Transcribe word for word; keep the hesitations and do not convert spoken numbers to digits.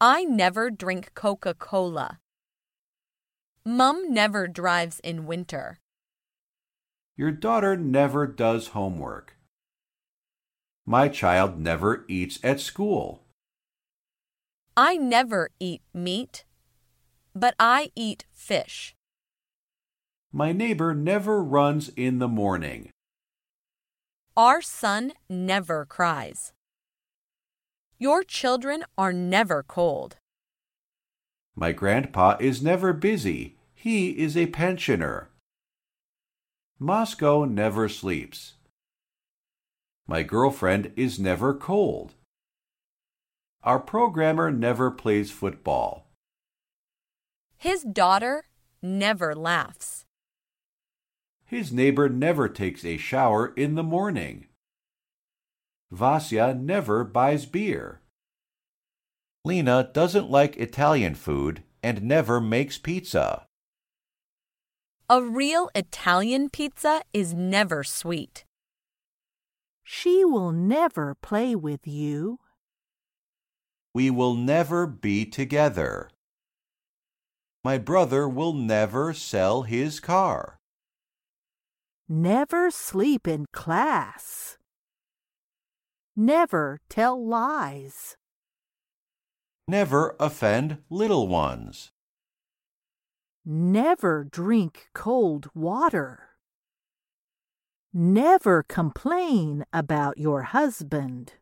I never drink Coca-Cola. Mum never drives in winter. Your daughter never does homework. My child never eats at school. I never eat meat, but I eat fish. My neighbor never runs in the morning. Our son never cries. Your children are never cold. My grandpa is never busy. He is a pensioner. Moscow never sleeps. My girlfriend is never cold. Our programmer never plays football. His daughter never laughs. His neighbor never takes a shower in the morning. Vasya never buys beer. Lena doesn't like Italian food and never makes pizza. A real Italian pizza is never sweet. She will never play with you. We will never be together. My brother will never sell his car. Never sleep in class. Never tell lies. Never offend little ones. Never drink cold water. Never complain about your husband.